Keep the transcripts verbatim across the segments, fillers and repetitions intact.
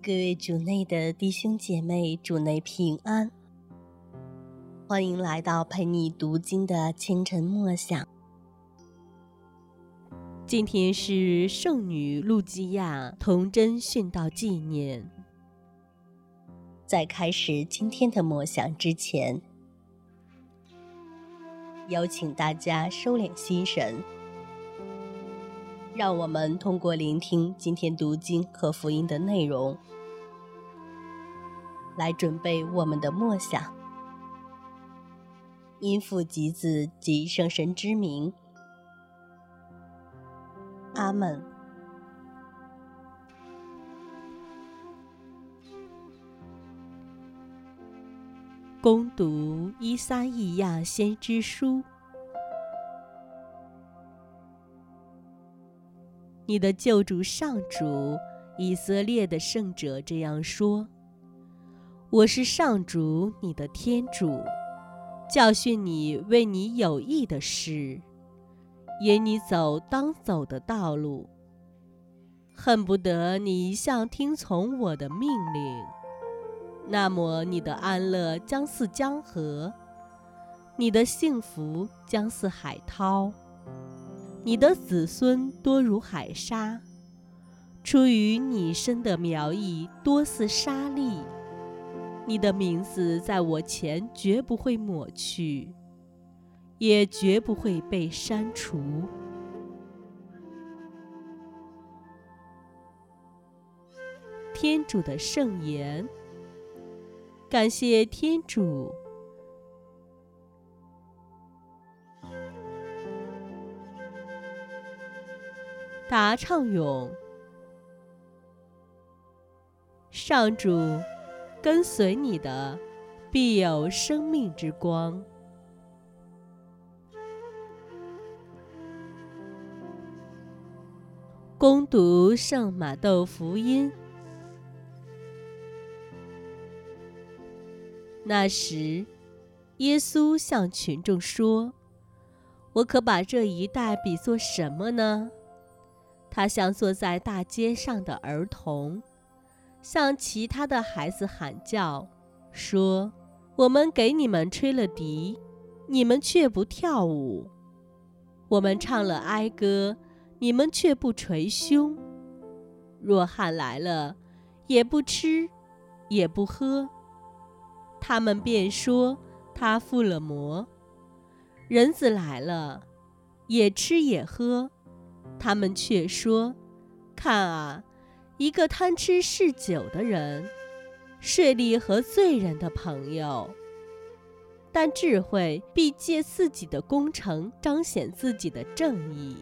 各位主内的弟兄姐妹，主内平安，欢迎来到陪你读经的清晨默想。今天是圣女路基亚童贞殉道纪念。在开始今天的默想之前，邀请大家收敛心神，让我们通过聆听今天读经和福音的内容，来准备我们的默想。因父及子及圣神之名，阿们。恭读依撒意亚先知书。你的救主上主，以色列的圣者这样说：我是上主你的天主，教训你为你有益的事，引你走当走的道路，恨不得你一向听从我的命令。那么你的安乐将似江河，你的幸福将似海涛，你的子孙多如海沙，出于你生的苗裔多似沙粒。你的名字在我前绝不会抹去，也绝不会被删除。天主的圣言。感谢天主。答唱咏。上主，跟随你的必有生命之光。恭读圣马窦福音。那时，耶稣向群众说：我可把这一代比作什么呢？他像坐在大街上的儿童，向其他的孩子喊叫，说：我们给你们吹了笛，你们却不跳舞；我们唱了哀歌，你们却不捶胸。若翰来了，也不吃，也不喝。他们便说他附了魔。人子来了，也吃也喝。他们却说：看啊，一个贪吃嗜酒的人，税吏和罪人的朋友。但智慧必借自己的功成彰显自己的正义。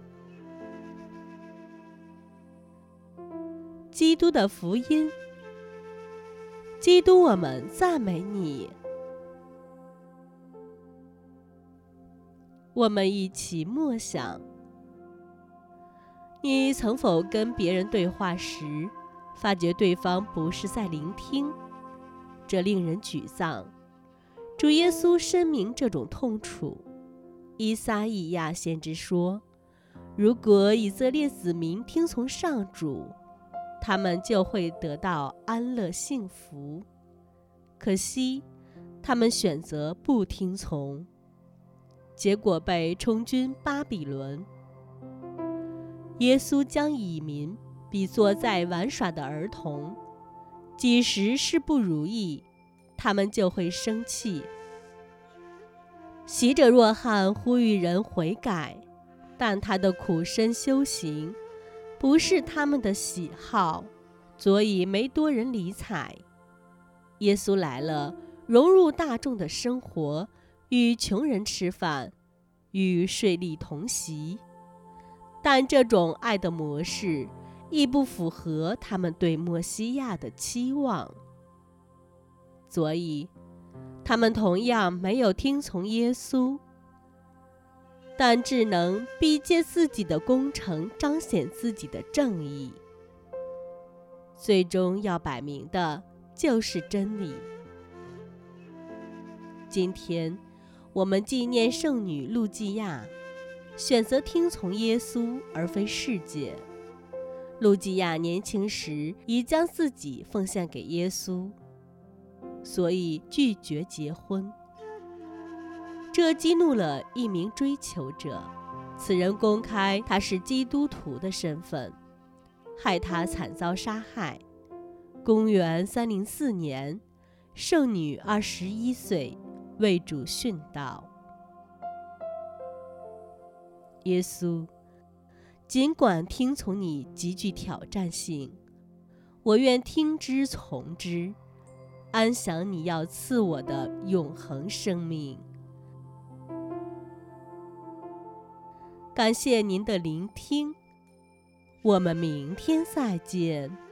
基督的福音。基督，我们赞美你。我们一起默想。你曾否跟别人对话时，发觉对方不是在聆听？这令人沮丧。主耶稣深明这种痛楚。依撒意亚先知说：如果以色列子民听从上主，他们就会得到安乐幸福。可惜，他们选择不听从，结果被充军巴比伦。耶稣将蚁民比作在玩耍的儿童，几时事不如意，他们就会生气。洗者若翰呼吁人悔改，但他的苦身修行不是他们的喜好，所以没多人理睬。耶稣来了，融入大众的生活，与穷人吃饭，与税吏同席。但这种爱的模式亦不符合他们对默西亚的期望，所以他们同样没有听从耶稣。但只能必借自己的功成彰显自己的正义，最终要摆明的就是真理。今天我们纪念圣女路基亚，选择听从耶稣而非世界， 路基亚年轻时已将自己奉献给耶稣，所以拒绝结婚。这激怒了一名追求者，此人公开他是基督徒的身份，害他惨遭杀害。公元三零四年，圣女二十一岁，为主殉道。耶稣，尽管听从你极具挑战性，我愿听之从之，安享你要赐我的永恒生命。感谢您的聆听，我们明天再见。